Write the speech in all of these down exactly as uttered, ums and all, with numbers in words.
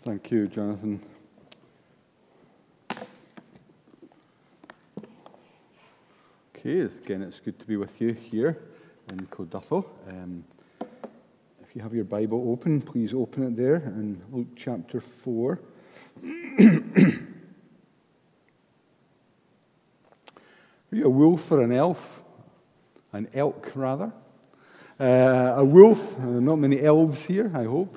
Thank you, Jonathan. Okay, again, it's good to be with you here in Clonduffel. Um, if you have your Bible open, please open it there in Luke chapter four. Are you a wolf or an elf? An elk, rather. Uh, a wolf, uh, not many elves here, I hope.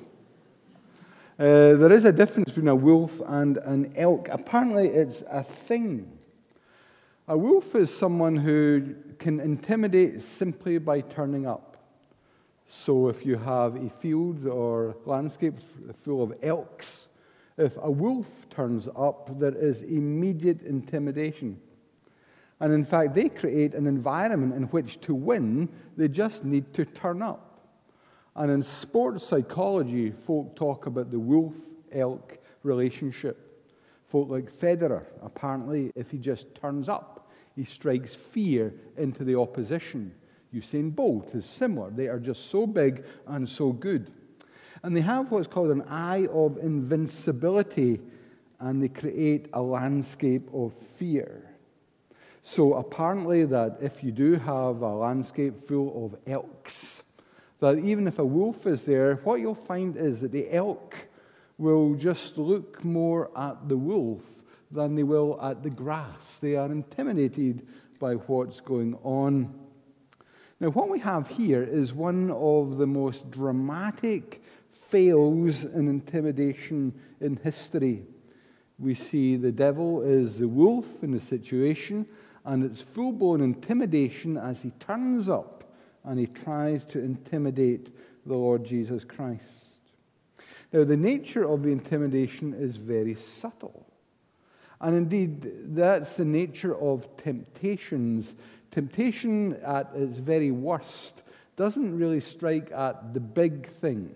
Uh, there is a difference between a wolf and an elk. Apparently, it's a thing. A wolf is someone who can intimidate simply by turning up. So if you have a field or landscape full of elks, if a wolf turns up, there is immediate intimidation. And in fact, they create an environment in which to win, they just need to turn up. And in sports psychology, folk talk about the wolf-elk relationship. Folk like Federer, apparently, if he just turns up, he strikes fear into the opposition. Usain Bolt is similar. They are just so big and so good. And they have what's called an eye of invincibility, and they create a landscape of fear. So apparently that if you do have a landscape full of elks, that even if a wolf is there, what you'll find is that the elk will just look more at the wolf than they will at the grass. They are intimidated by what's going on. Now, what we have here is one of the most dramatic fails in intimidation in history. We see the devil is the wolf in the situation, and it's full-blown intimidation as he turns up and he tries to intimidate the Lord Jesus Christ. Now, the nature of the intimidation is very subtle. And indeed, that's the nature of temptations. Temptation at its very worst doesn't really strike at the big things.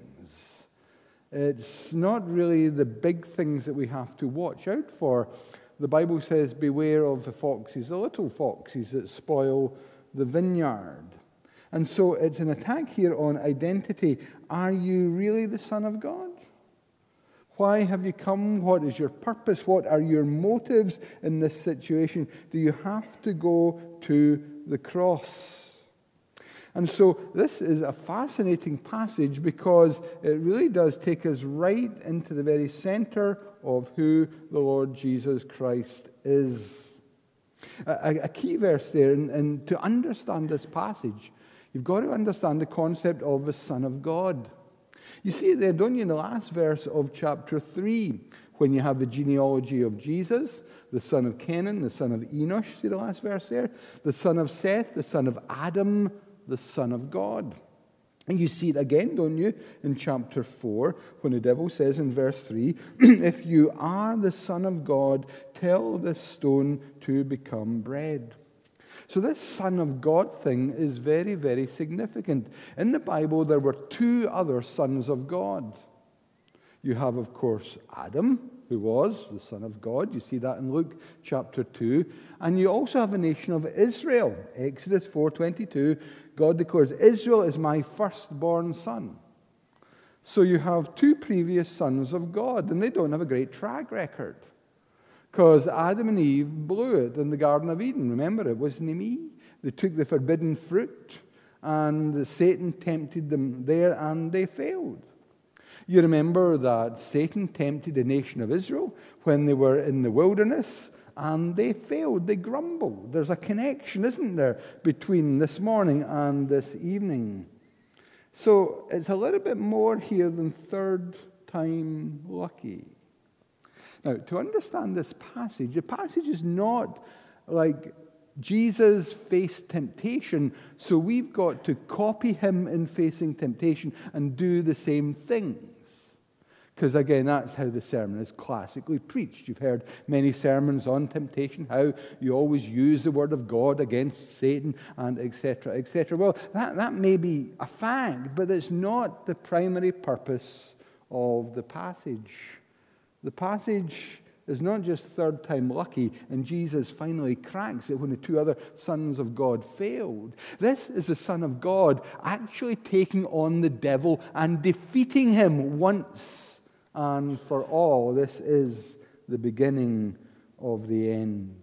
It's not really the big things that we have to watch out for. The Bible says, beware of the foxes, the little foxes that spoil the vineyard. And so it's an attack here on identity. Are you really the Son of God? Why have you come? What is your purpose? What are your motives in this situation? Do you have to go to the cross? And so this is a fascinating passage because it really does take us right into the very center of who the Lord Jesus Christ is. A, a key verse there, and, and to understand this passage, you've got to understand the concept of the Son of God. You see it there, don't you, in the last verse of chapter three, when you have the genealogy of Jesus, the son of Kenan, the son of Enosh, see the last verse there? The son of Seth, the son of Adam, the Son of God. And you see it again, don't you, in chapter four, when the devil says in verse three, if you are the Son of God, tell this stone to become bread. So this Son of God thing is very, very significant. In the Bible, there were two other sons of God. You have, of course, Adam, who was the Son of God. You see that in Luke chapter two. And you also have a nation of Israel. Exodus four twenty-two, God declares, Israel is my firstborn son. So you have two previous sons of God, and they don't have a great track record. Because Adam and Eve blew it in the Garden of Eden. Remember, it wasn't me. They took the forbidden fruit, and Satan tempted them there, and they failed. You remember that Satan tempted the nation of Israel when they were in the wilderness, and they failed. They grumbled. There's a connection, isn't there, between this morning and this evening. So it's a little bit more here than third time lucky. Now, to understand this passage, the passage is not like Jesus faced temptation, so we've got to copy him in facing temptation and do the same things. Because again, that's how the sermon is classically preached. You've heard many sermons on temptation, how you always use the word of God against Satan, and et cetera, et cetera. Well, that, that may be a fact, but it's not the primary purpose of the passage. The passage is not just third time lucky, and Jesus finally cracks it when the two other sons of God failed. This is the Son of God actually taking on the devil and defeating him once And for all, this is the beginning of the end.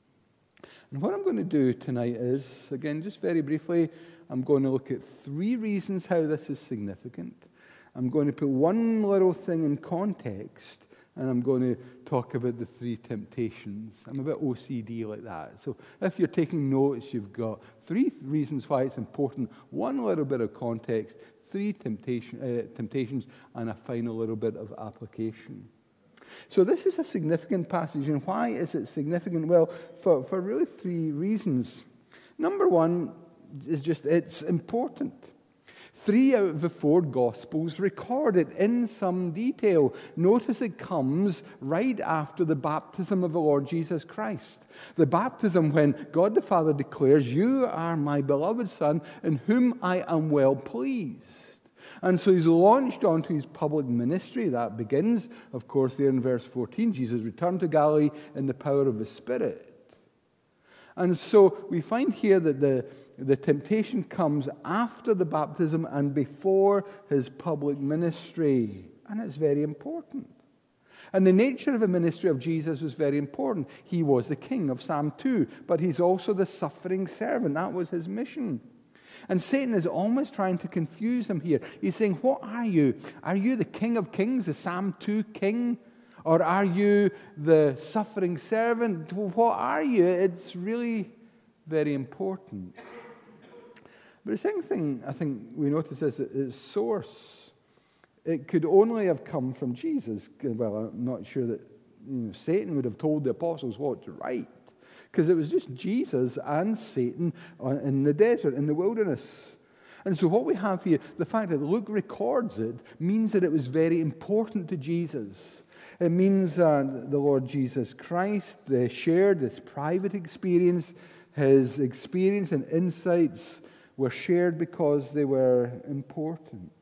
And what I'm going to do tonight is, again, just very briefly, I'm going to look at three reasons how this is significant. I'm going to put one little thing in context, and I'm going to talk about the three temptations. I'm a bit O C D like that. So if you're taking notes, you've got three reasons why it's important, one little bit of context, three temptation, uh, temptations, and a final little bit of application. So this is a significant passage, and why is it significant? Well, for, for really three reasons. Number one is just it's important. Three out of the four Gospels record it in some detail. Notice it comes right after the baptism of the Lord Jesus Christ. The baptism when God the Father declares, "You are my beloved Son, in whom I am well pleased." And so he's launched onto his public ministry. That begins, of course, there in verse fourteen. Jesus returned to Galilee in the power of the Spirit. And so we find here that the, the temptation comes after the baptism and before his public ministry. And it's very important. And the nature of the ministry of Jesus was very important. He was the king of Psalm two, but he's also the suffering servant. That was his mission. And Satan is almost trying to confuse him here. He's saying, what are you? Are you the King of Kings, the Psalm two king? Or are you the suffering servant? What are you? It's really very important. But the second thing I think we notice is that its source. It could only have come from Jesus. Well, I'm not sure that you know, Satan would have told the apostles what to write. Because it was just Jesus and Satan in the desert, in the wilderness. And so what we have here, the fact that Luke records it, means that it was very important to Jesus. It means uh, the Lord Jesus Christ they shared this private experience. His experience and insights were shared because they were important.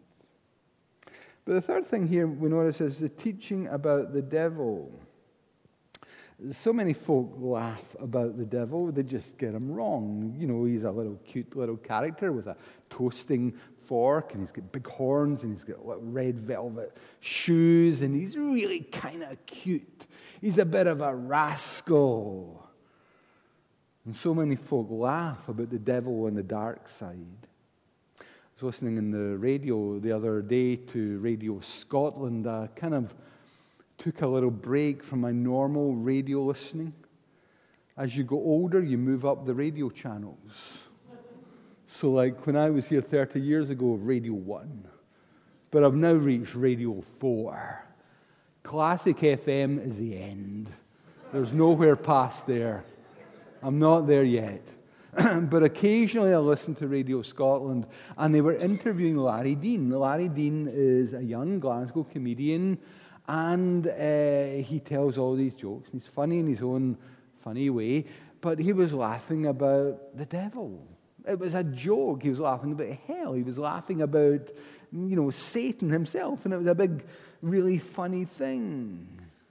But the third thing here we notice is the teaching about the devil. So many folk laugh about the devil. They just get him wrong. You know, he's a little cute little character with a toasting fork, and he's got big horns, and he's got red velvet shoes, and he's really kind of cute. He's a bit of a rascal. And so many folk laugh about the devil on the dark side. I was listening in the radio the other day to Radio Scotland, a kind of took a little break from my normal radio listening. As you go older, you move up the radio channels. So like when I was here thirty years ago, Radio one. But I've now reached Radio four. Classic F M is the end. There's nowhere past there. I'm not there yet. But occasionally I listen to Radio Scotland, and they were interviewing Larry Dean. Larry Dean is a young Glasgow comedian, and uh, he tells all these jokes, and he's funny in his own funny way, but he was laughing about the devil. It was a joke. He was laughing about hell. He was laughing about, you know, Satan himself, and it was a big, really funny thing.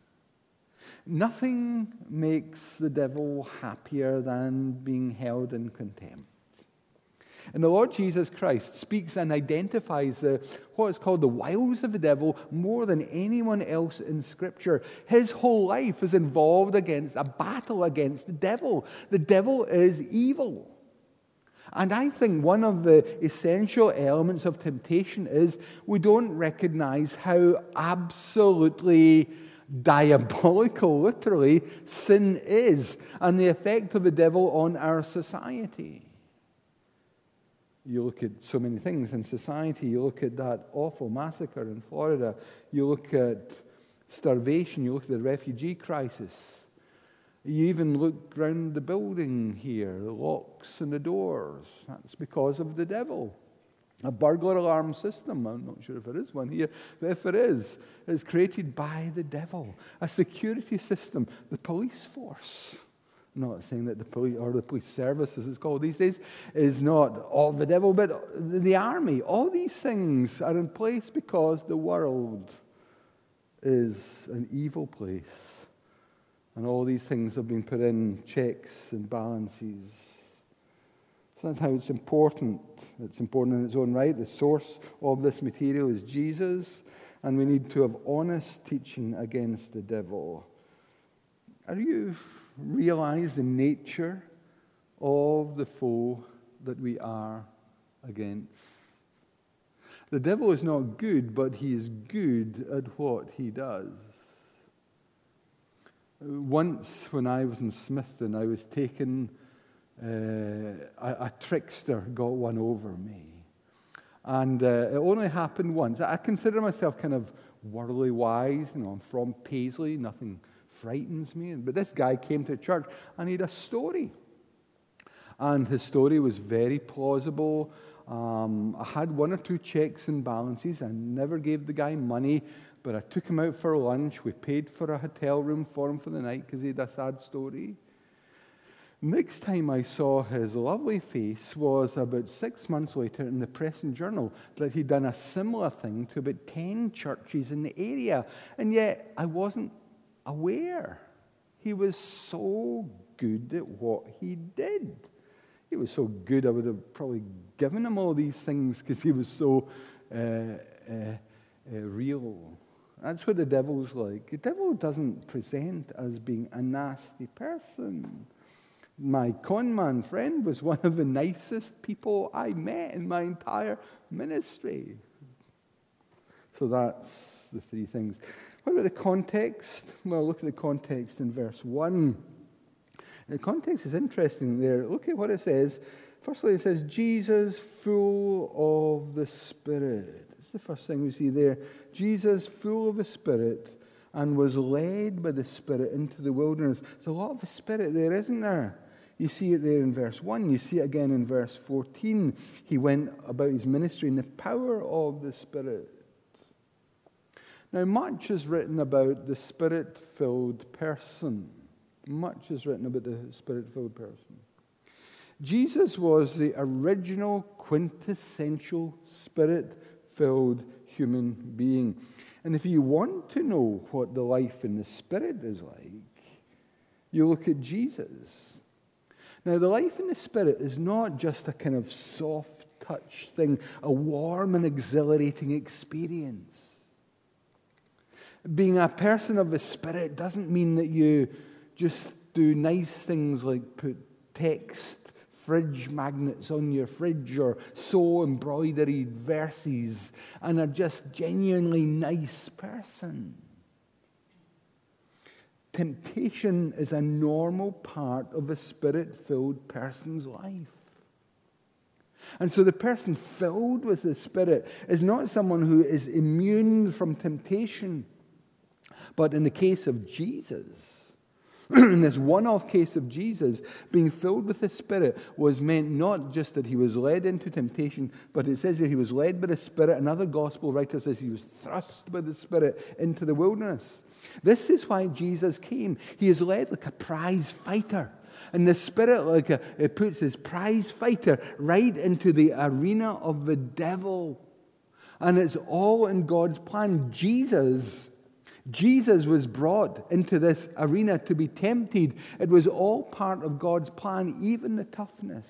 Nothing makes the devil happier than being held in contempt. And the Lord Jesus Christ speaks and identifies the, what is called the wiles of the devil more than anyone else in Scripture. His whole life is involved against a battle against the devil. The devil is evil. And I think one of the essential elements of temptation is we don't recognize how absolutely diabolical, literally, sin is and the effect of the devil on our society. You look at so many things in society. You look at that awful massacre in Florida. You look at starvation. You look at the refugee crisis. You even look around the building here, the locks and the doors. That's because of the devil. A burglar alarm system, I'm not sure if there is one here, but if there is, is created by the devil. A security system, the police force. I'm not saying that the police, or the police service, as it's called these days, is not all the devil, but the army. All these things are in place because the world is an evil place. And all these things have been put in checks and balances. So that's how it's important. It's important in its own right. The source of this material is Jesus. and we need to have honest teaching against the devil. Are you realize the nature of the foe that we are against? The devil is not good, but he is good at what he does. Once when I was in Smithton, I was taken, uh, a, a trickster got one over me. And uh, it only happened once. I consider myself kind of worldly wise. You know, I'm from Paisley, nothing frightens me. But this guy came to church and he had a story. And his story was very plausible. Um, I had one or two checks and balances. I never gave the guy money, but I took him out for lunch. We paid for a hotel room for him for the night because he had a sad story. Next time I saw his lovely face was about six months later in the Press and Journal that he'd done a similar thing to about ten churches in the area. And yet I wasn't aware. He was so good at what he did. He was so good, I would have probably given him all these things because he was so uh, uh, uh, real. That's what the devil's like. The devil doesn't present as being a nasty person. My con man friend was one of the nicest people I met in my entire ministry. So that's the three things. What about the context? Well, look at the context in verse one. The context is interesting there. Look at what it says. Firstly, it says, Jesus full of the Spirit. That's the first thing we see there. Jesus full of the Spirit and was led by the Spirit into the wilderness. There's a lot of the Spirit there, isn't there? You see it there in verse one. You see it again in verse fourteen. He went about his ministry in the power of the Spirit. Now, much is written about the Spirit-filled person. Much is written about the Spirit-filled person. Jesus was the original quintessential Spirit-filled human being. And if you want to know what the life in the Spirit is like, you look at Jesus. Now, the life in the Spirit is not just a kind of soft-touch thing, a warm and exhilarating experience. Being a person of the Spirit doesn't mean that you just do nice things like put text fridge magnets on your fridge or sew embroidered verses and are just genuinely nice person. Temptation is a normal part of a Spirit-filled person's life. And so the person filled with the Spirit is not someone who is immune from temptation. But in the case of Jesus, in this one-off case of Jesus, being filled with the Spirit was meant not just that he was led into temptation, but it says that he was led by the Spirit. Another gospel writer says he was thrust by the Spirit into the wilderness. This is why Jesus came. He is led like a prize fighter. And the Spirit like a, it puts his prize fighter right into the arena of the devil. And it's all in God's plan. Jesus Jesus was brought into this arena to be tempted. It was all part of God's plan, even the toughness.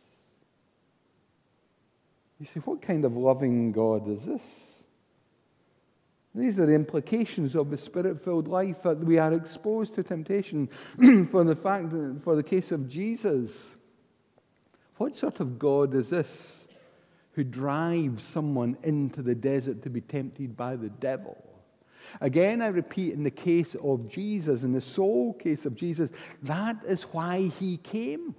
You say, what kind of loving God is this? These are the implications of the Spirit-filled life, that we are exposed to temptation. For the fact that, for the case of Jesus, what sort of God is this who drives someone into the desert to be tempted by the devil? Again, I repeat, in the case of Jesus, in the sole case of Jesus, that is why he came.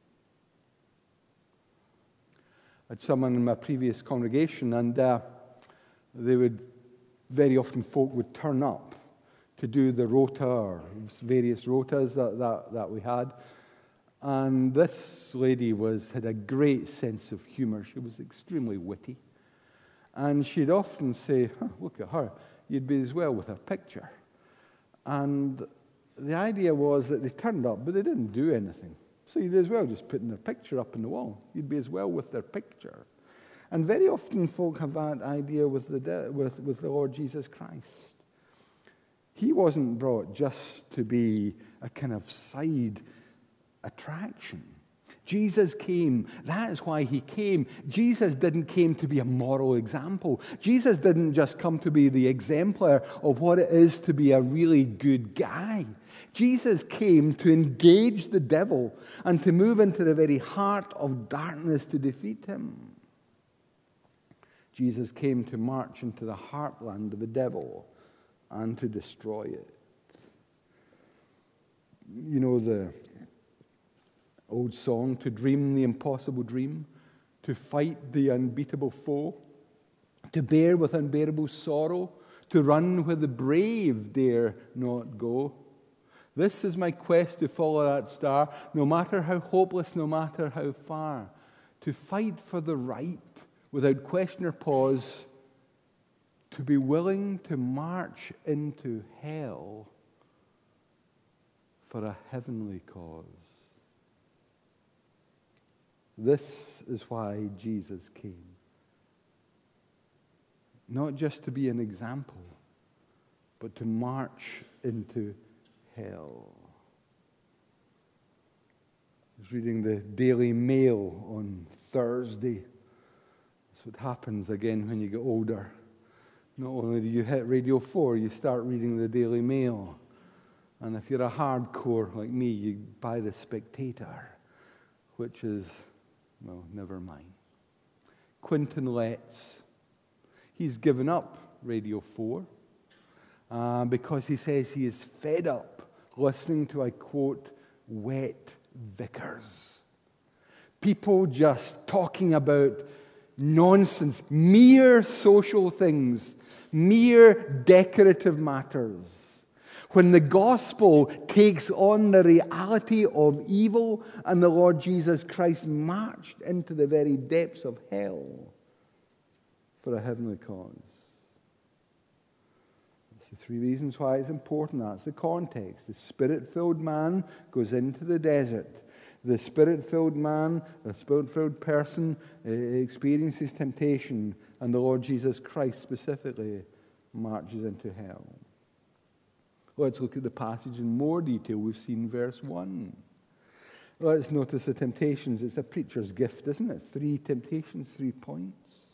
I had someone in my previous congregation, and uh, they would, very often folk would turn up to do the rota, or various rotas that, that, that we had. And this lady was had a great sense of humor. She was extremely witty. And she'd often say, huh, look at her. You'd be as well with her picture. And the idea was that they turned up, but they didn't do anything. So you'd as well just put their picture up on the wall. You'd be as well with their picture. And very often folk have that idea with the, de- with, with the Lord Jesus Christ. He wasn't brought just to be a kind of side attraction. Jesus came. That is why he came. Jesus didn't came to be a moral example. Jesus didn't just come to be the exemplar of what it is to be a really good guy. Jesus came to engage the devil and to move into the very heart of darkness to defeat him. Jesus came to march into the heartland of the devil and to destroy it. You know the old song, to dream the impossible dream, to fight the unbeatable foe, to bear with unbearable sorrow, to run where the brave dare not go. This is my quest, to follow that star, no matter how hopeless, no matter how far, to fight for the right without question or pause, to be willing to march into hell for a heavenly cause. This is why Jesus came. Not just to be an example, but to march into hell. I was reading the Daily Mail on Thursday. That's what happens again when you get older. Not only do you hit Radio four, you start reading the Daily Mail. And if you're a hardcore like me, you buy the Spectator, which is, well, never mind. Quentin Letts, he's given up Radio four uh, because he says he is fed up listening to, I quote, wet vicars. People just talking about nonsense, mere social things, mere decorative matters. When the gospel takes on the reality of evil and the Lord Jesus Christ marched into the very depths of hell for a heavenly cause. That's the three reasons why it's important. That's the context. The Spirit-filled man goes into the desert. The Spirit-filled man, the Spirit-filled person uh, experiences temptation, and the Lord Jesus Christ specifically marches into hell. Let's look at the passage in more detail. We've seen verse one. Let's notice the temptations. It's a preacher's gift, isn't it? Three temptations, three points.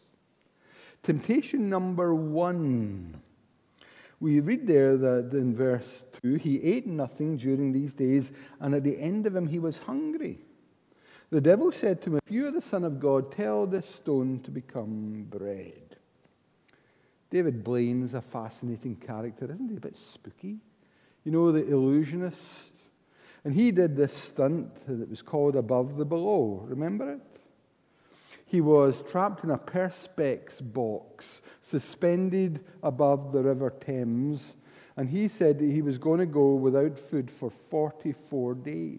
Temptation number one. We read there that in verse two, he ate nothing during these days, and at the end of him he was hungry. The devil said to him, if you are the Son of God, tell this stone to become bread. David Blaine's a fascinating character, isn't he? A bit spooky. You know, the illusionist. And he did this stunt that was called Above the Below. Remember it? He was trapped in a perspex box, suspended above the River Thames, and he said that he was going to go without food for forty-four days.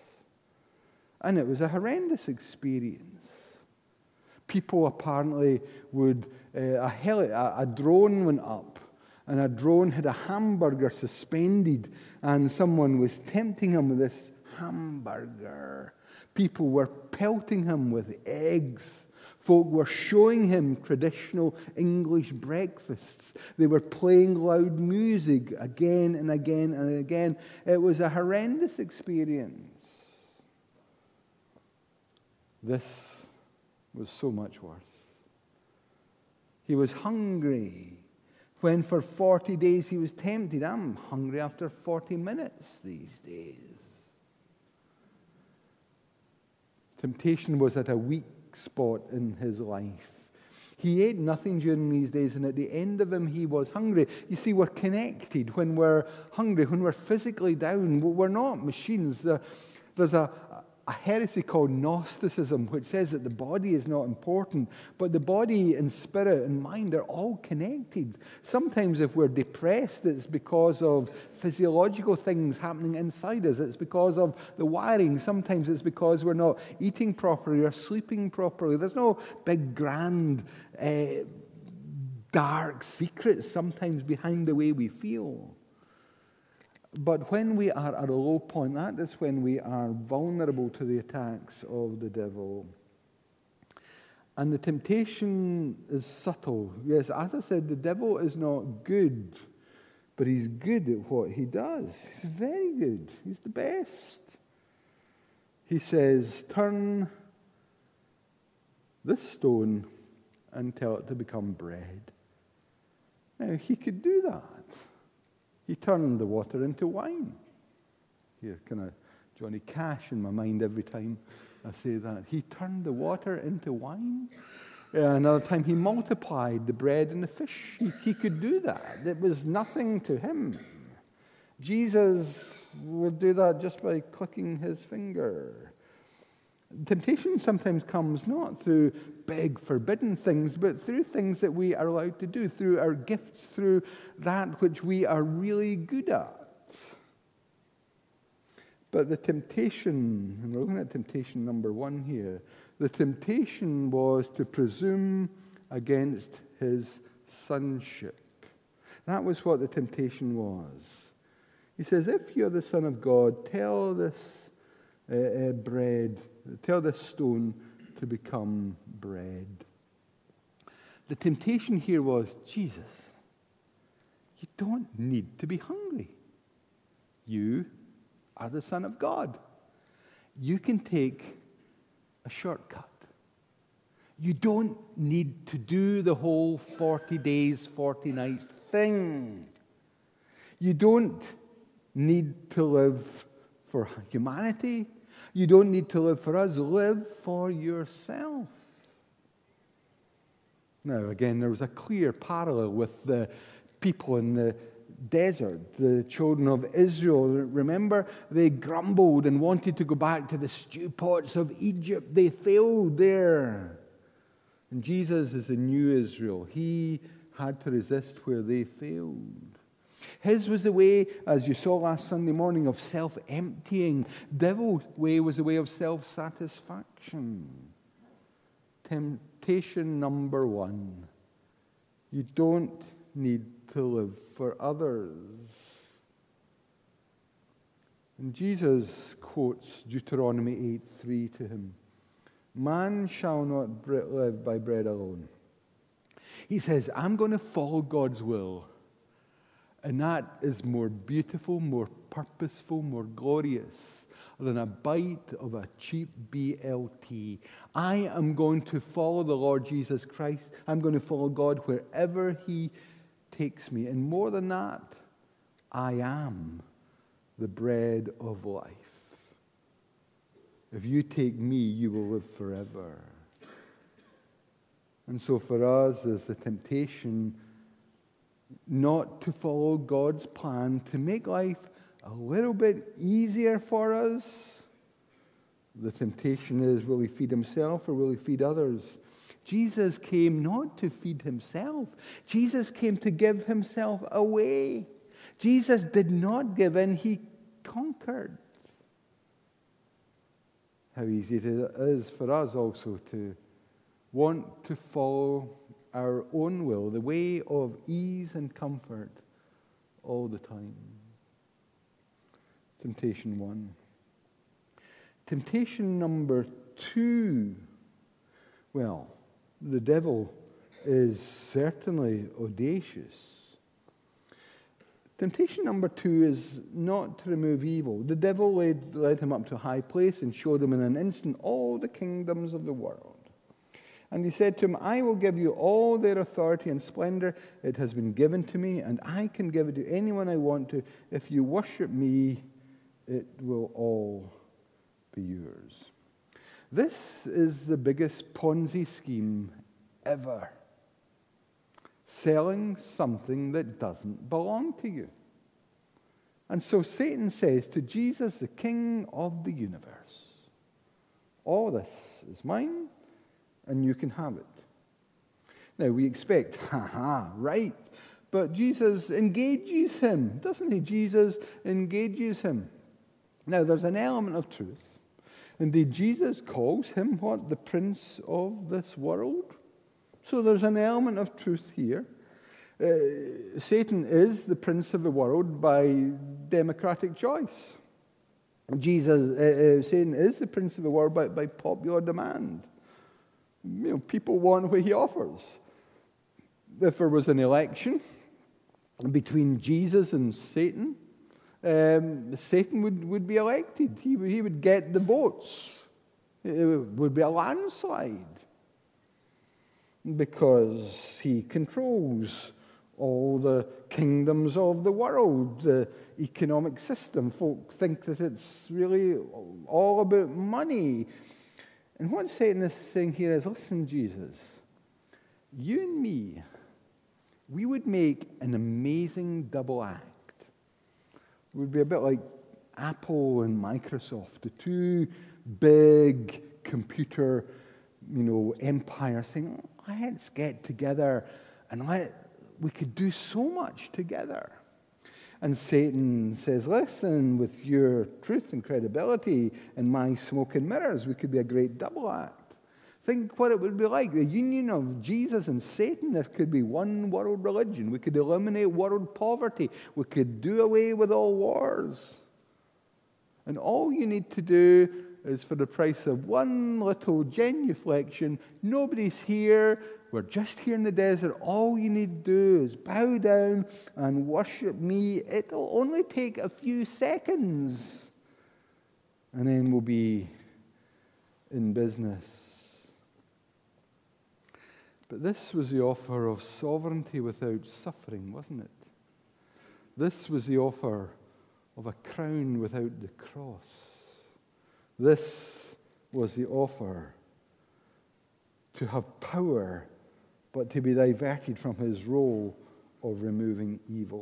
And it was a horrendous experience. People apparently would, uh, a, heli- a, a drone went up, and a drone had a hamburger suspended, and someone was tempting him with this hamburger. People were pelting him with eggs. Folk were showing him traditional English breakfasts. They were playing loud music again and again and again. It was a horrendous experience. This was so much worse. He was hungry when for forty days he was tempted. I'm hungry after forty minutes these days. Temptation was at a weak spot in his life. He ate nothing during these days, and at the end of him he was hungry. You see, we're connected when we're hungry, when we're physically down. We're not machines. There's a A heresy called Gnosticism, which says that the body is not important, but the body and spirit and mind are all connected. Sometimes if we're depressed, it's because of physiological things happening inside us. It's because of the wiring. Sometimes it's because we're not eating properly or sleeping properly. There's no big, grand, uh, dark secrets sometimes behind the way we feel. But when we are at a low point, that is when we are vulnerable to the attacks of the devil. And the temptation is subtle. Yes, as I said, the devil is not good, but he's good at what he does. He's very good. He's the best. he says, turn this stone and tell it to become bread. Now, he could do that. He turned the water into wine. Here, kind of Johnny Cash in my mind every time I say that. He turned the water into wine. Uh, another time, he multiplied the bread and the fish. He, he could do that. It was nothing to him. Jesus would do that just by clicking his finger. Temptation sometimes comes not through big, forbidden things, but through things that we are allowed to do, through our gifts, through that which we are really good at. But the temptation, and we're looking at temptation number one here, the temptation was to presume against his sonship. That was what the temptation was. He says, if you're the Son of God, tell this uh, uh, bread, tell this stone to become bread. The temptation here was, Jesus, you don't need to be hungry. You are the Son of God. You can take a shortcut. You don't need to do the whole forty days, forty nights thing. You don't need to live for humanity. You don't need to live for us. Live for yourself. Now, again, there was a clear parallel with the people in the desert, the children of Israel. Remember, they grumbled and wanted to go back to the stew pots of Egypt. They failed there. And Jesus is the new Israel. He had to resist where they failed. His was the way, as you saw last Sunday morning, of self-emptying. Devil's way was the way of self-satisfaction. Temptation number one. You don't need to live for others. And Jesus quotes Deuteronomy eight three to him. Man shall not live by bread alone. He says, I'm going to follow God's will. And that is more beautiful, more purposeful, more glorious than a bite of a cheap B L T. I am going to follow the Lord Jesus Christ. I'm going to follow God wherever he takes me. And more than that, I am the bread of life. If you take me, you will live forever. And so for us, there's the temptation not to follow God's plan, to make life a little bit easier for us. The temptation is, will he feed himself or will he feed others? Jesus came not to feed himself. Jesus came to give himself away. Jesus did not give in, he conquered. How easy it is for us also to want to follow our own will, the way of ease and comfort all the time. Temptation one. Temptation number two. Well, the devil is certainly audacious. Temptation number two is not to remove evil. The devil led, led him up to a high place and showed him in an instant all the kingdoms of the world. And he said to him, I will give you all their authority and splendor. It has been given to me, and I can give it to anyone I want to. If you worship me, it will all be yours. This is the biggest Ponzi scheme ever. Selling something that doesn't belong to you. And so Satan says to Jesus, the King of the universe, all this is mine, and you can have it. Now we expect, ha ha, right. But Jesus engages him, doesn't he? Jesus engages him. Now there's an element of truth. Indeed, Jesus calls him what? The prince of this world. So there's an element of truth here. Uh, Satan is the prince of the world by democratic choice. Jesus, uh, uh, Satan is the prince of the world by, by popular demand. You know, people want what he offers. If there was an election between Jesus and Satan, um, Satan would, would be elected. He, he would get the votes. It would be a landslide because he controls all the kingdoms of the world, the economic system. Folk think that it's really all about money. And what Satan is saying here is, listen, Jesus, you and me, we would make an amazing double act. It would be a bit like Apple and Microsoft, the two big computer, you know, empires saying, let's get together and let, we could do so much together. And Satan says, listen, with your truth and credibility and my smoke and mirrors, we could be a great double act. Think what it would be like, the union of Jesus and Satan. There could be one world religion. We could eliminate world poverty. We could do away with all wars. And all you need to do is, for the price of one little genuflection, nobody's here, we're just here in the desert, all you need to do is bow down and worship me. It'll only take a few seconds, and then we'll be in business. But this was the offer of sovereignty without suffering, wasn't it? This was the offer of a crown without the cross. This was the offer to have power, but to be diverted from his role of removing evil.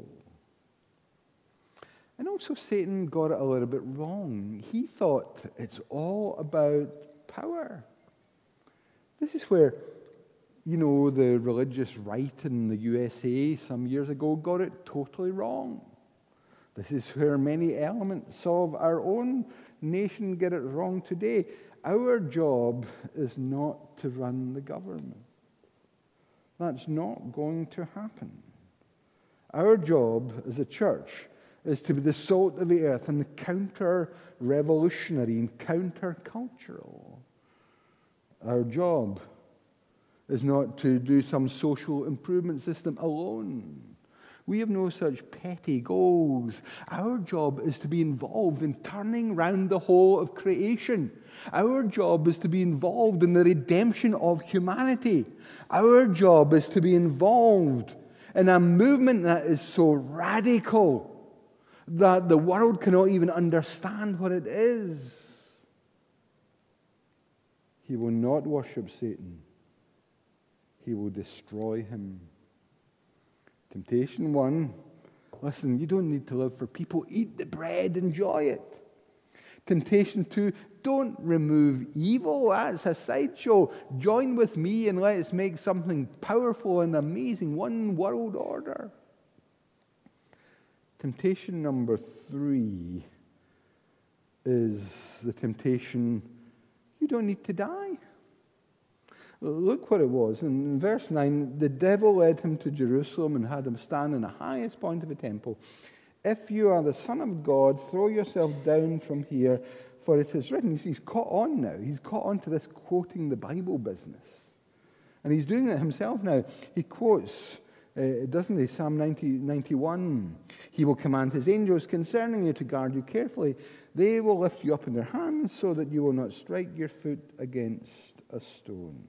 And also Satan got it a little bit wrong. He thought it's all about power. This is where, you know, the religious right in the U S A some years ago got it totally wrong. This is where many elements of our own nation get it wrong today. Our job is not to run the government. That's not going to happen. Our job as a church is to be the salt of the earth and the counter-revolutionary and counter-cultural. Our job is not to do some social improvement system alone. We have no such petty goals. Our job is to be involved in turning round the whole of creation. Our job is to be involved in the redemption of humanity. Our job is to be involved in a movement that is so radical that the world cannot even understand what it is. He will not worship Satan. He will destroy him. Temptation one, listen, you don't need to live for people. Eat the bread, enjoy it. Temptation two, don't remove evil. That's a sideshow. Join with me and let's make something powerful and amazing. One world order. Temptation number three is the temptation, you don't need to die. Look what it was. In verse nine, the devil led him to Jerusalem and had him stand in the highest point of the temple. If you are the Son of God, throw yourself down from here, for it is written. He's caught on now. He's caught on to this quoting the Bible business. And he's doing it himself now. He quotes, uh, doesn't he, Psalm ninety, ninety-one. He will command his angels concerning you to guard you carefully. They will lift you up in their hands so that you will not strike your foot against a stone.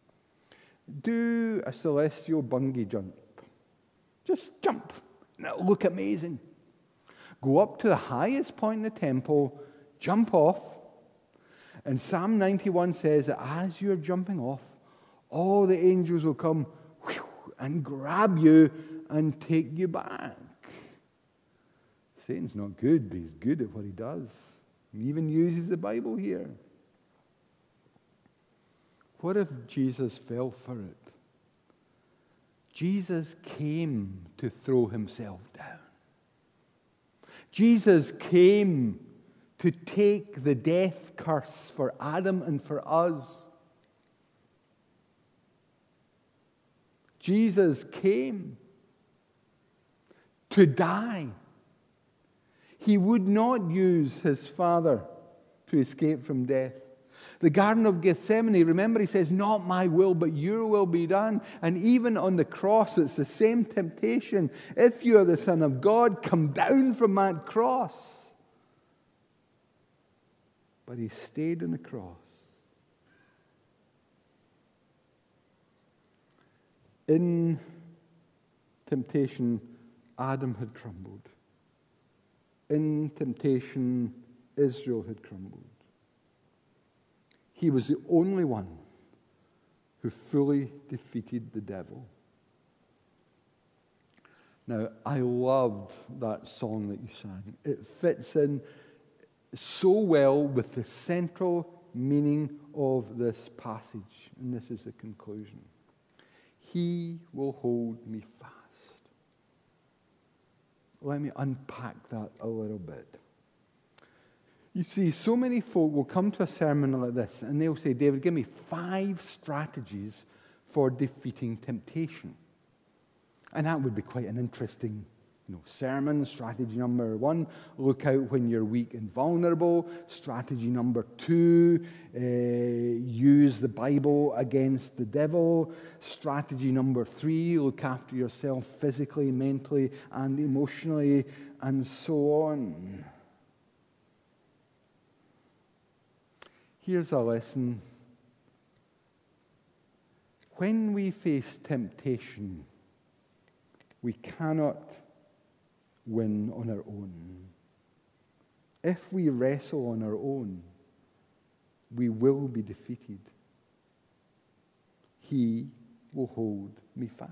Do a celestial bungee jump. Just jump. And it'll look amazing. Go up to the highest point in the temple, jump off. And Psalm ninety-one says that as you're jumping off, all the angels will come whew, and grab you and take you back. Satan's not good, but he's good at what he does. He even uses the Bible here. What if Jesus fell for it? Jesus came to throw himself down. Jesus came to take the death curse for Adam and for us. Jesus came to die. He would not use his Father to escape from death. The Garden of Gethsemane, remember he says, not my will, but your will be done. And even on the cross, it's the same temptation. If you are the Son of God, come down from that cross. But he stayed on the cross. In temptation, Adam had crumbled. In temptation, Israel had crumbled. He was the only one who fully defeated the devil. Now, I loved that song that you sang. It fits in so well with the central meaning of this passage. And this is the conclusion. He will hold me fast. Let me unpack that a little bit. You see, so many folk will come to a sermon like this and they'll say, David, give me five strategies for defeating temptation. And that would be quite an interesting you know, sermon. Strategy number one, look out when you're weak and vulnerable. Strategy number two, uh, use the Bible against the devil. Strategy number three, look after yourself physically, mentally, and emotionally, and so on. Here's a lesson. When we face temptation, we cannot win on our own. If we wrestle on our own, we will be defeated. He will hold me fast.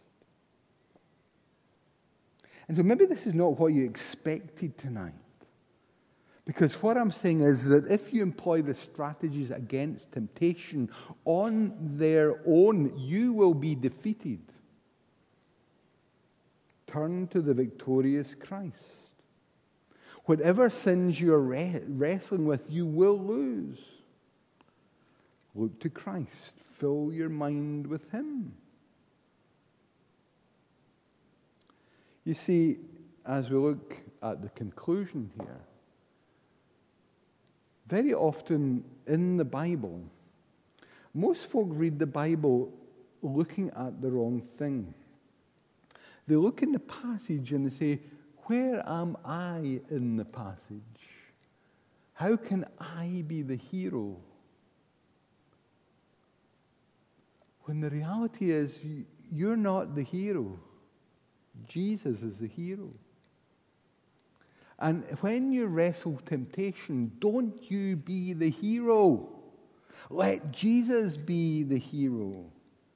And so maybe this is not what you expected tonight. Because what I'm saying is that if you employ the strategies against temptation on their own, you will be defeated. Turn to the victorious Christ. Whatever sins you're re- wrestling with, you will lose. Look to Christ. Fill your mind with Him. You see, as we look at the conclusion here, very often in the Bible, most folk read the Bible looking at the wrong thing. They look in the passage and they say, where am I in the passage? How can I be the hero? When the reality is, you're not the hero. Jesus is the hero. And when you wrestle temptation, don't you be the hero. Let Jesus be the hero.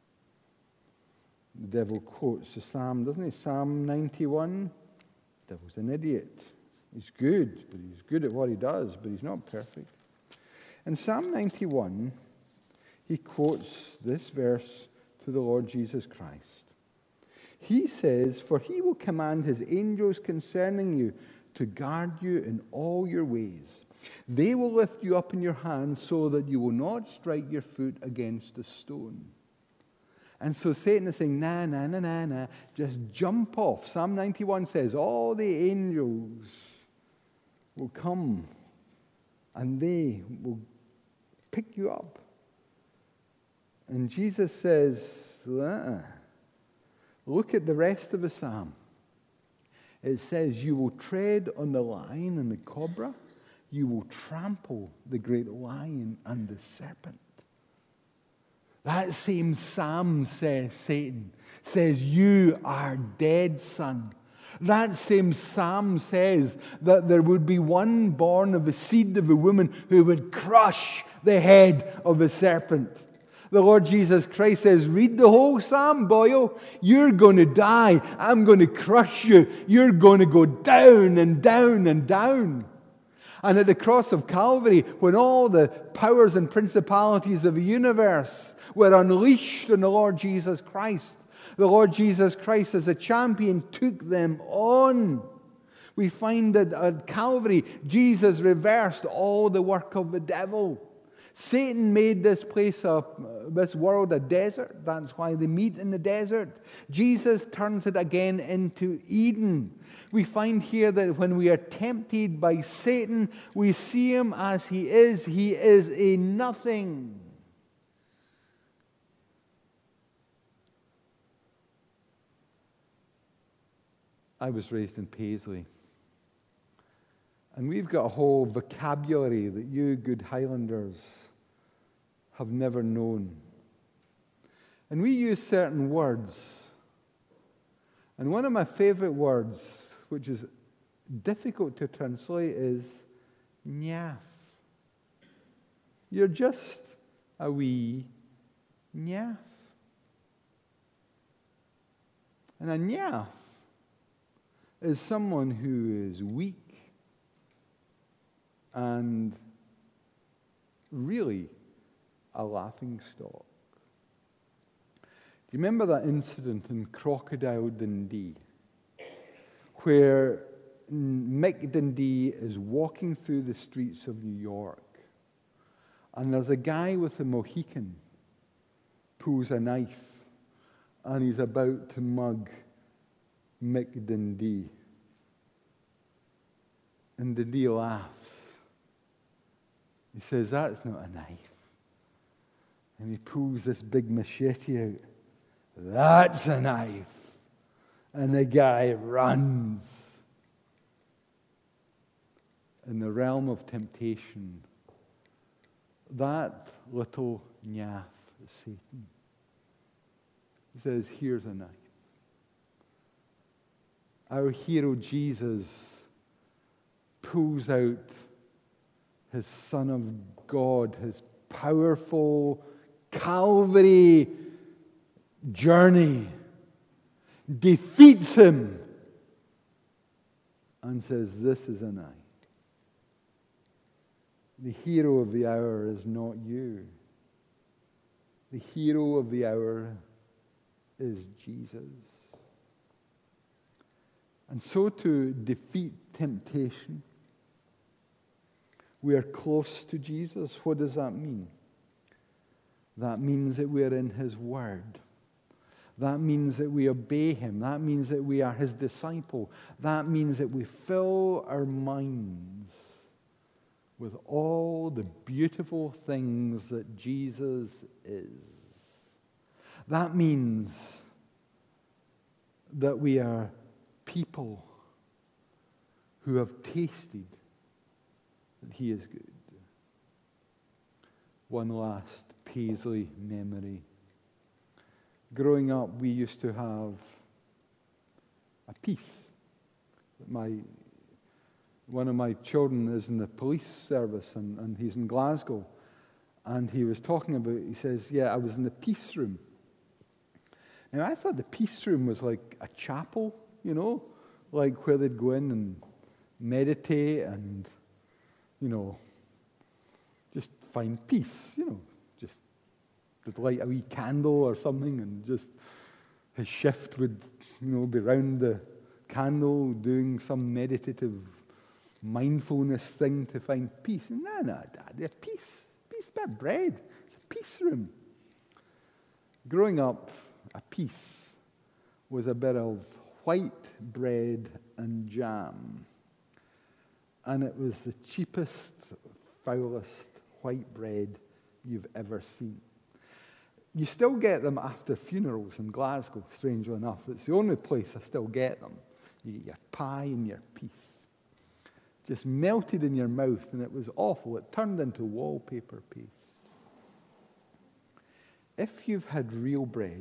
The devil quotes the psalm, doesn't he? Psalm ninety-one. The devil's an idiot. He's good, but he's good at what he does, but he's not perfect. In Psalm ninety-one, he quotes this verse to the Lord Jesus Christ. He says, "For he will command his angels concerning you to guard you in all your ways. They will lift you up in your hands so that you will not strike your foot against a stone." And so Satan is saying, nah, nah, nah, nah, nah, just jump off. Psalm ninety-one says, all the angels will come and they will pick you up. And Jesus says, uh-uh. Look at the rest of the psalm. It says, you will tread on the lion and the cobra. You will trample the great lion and the serpent. That same psalm says, Satan, says, you are dead, son. That same psalm says that there would be one born of the seed of a woman who would crush the head of the serpent. The Lord Jesus Christ says, read the whole psalm, boyo. You're going to die. I'm going to crush you. You're going to go down and down and down. And at the cross of Calvary, when all the powers and principalities of the universe were unleashed on the Lord Jesus Christ, the Lord Jesus Christ as a champion took them on. We find that at Calvary, Jesus reversed all the work of the devil. Satan made this place, a, this world, a desert. That's why they meet in the desert. Jesus turns it again into Eden. We find here that when we are tempted by Satan, we see him as he is. He is a nothing. I was raised in Paisley. And we've got a whole vocabulary that you good Highlanders have never known. And we use certain words. And one of my favorite words, which is difficult to translate, is nyaff. You're just a wee nyaff. And a nyaff is someone who is weak and really a laughing stock. Do you remember that incident in Crocodile Dundee where Mick Dundee is walking through the streets of New York and there's a guy with a Mohican pulls a knife and he's about to mug Mick Dundee. And Dundee laughs. He says, "That's not a knife." And he pulls this big machete out. "That's a knife." And the guy runs. In the realm of temptation, that little nyaff is Satan. He says, "Here's a knife." Our hero Jesus pulls out his Son of God, his powerful Calvary journey, defeats him, and says, "This is a knife." The hero of the hour is not you. The hero of the hour is Jesus. And so to defeat temptation, we are close to Jesus. What does that mean? That means that we are in his word. That means that we obey him. That means that we are his disciple. That means that we fill our minds with all the beautiful things that Jesus is. That means that we are people who have tasted that he is good. One last Paisley memory. Growing up, we used to have a piece. My, one of my children is in the police service, and, and he's in Glasgow. And he was talking about, he says, "Yeah, I was in the peace room." Now, I thought the peace room was like a chapel, you know, like where they'd go in and meditate and, you know, just find peace, you know, just they'd light a wee candle or something and just his shift would, you know, be round the candle doing some meditative mindfulness thing to find peace. No, no, Dad, peace, peace, bit of bread. It's a peace room. Growing up, a piece was a bit of white bread and jam. And it was the cheapest, foulest white bread you've ever seen. You still get them after funerals in Glasgow, strangely enough. It's the only place I still get them. You get your pie and your piece. Just melted in your mouth, and it was awful. It turned into wallpaper paste. If you've had real bread,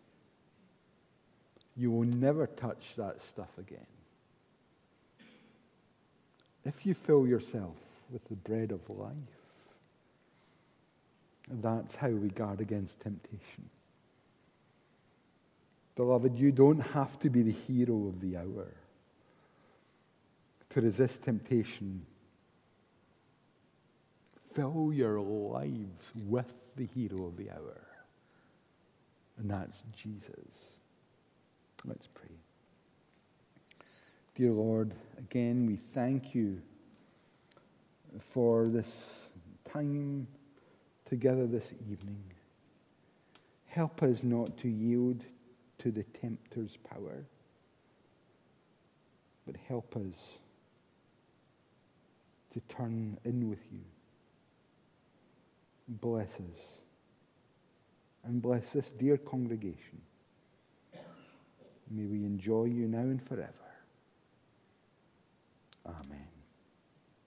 you will never touch that stuff again. If you fill yourself with the bread of life, that's how we guard against temptation. Beloved, you don't have to be the hero of the hour to resist temptation. Fill your lives with the hero of the hour, and that's Jesus. Let's pray. Dear Lord, again, we thank you for this time together this evening. Help us not to yield to the tempter's power, but help us to turn in with you. Bless us, and bless this dear congregation. May we enjoy you now and forever. Amen.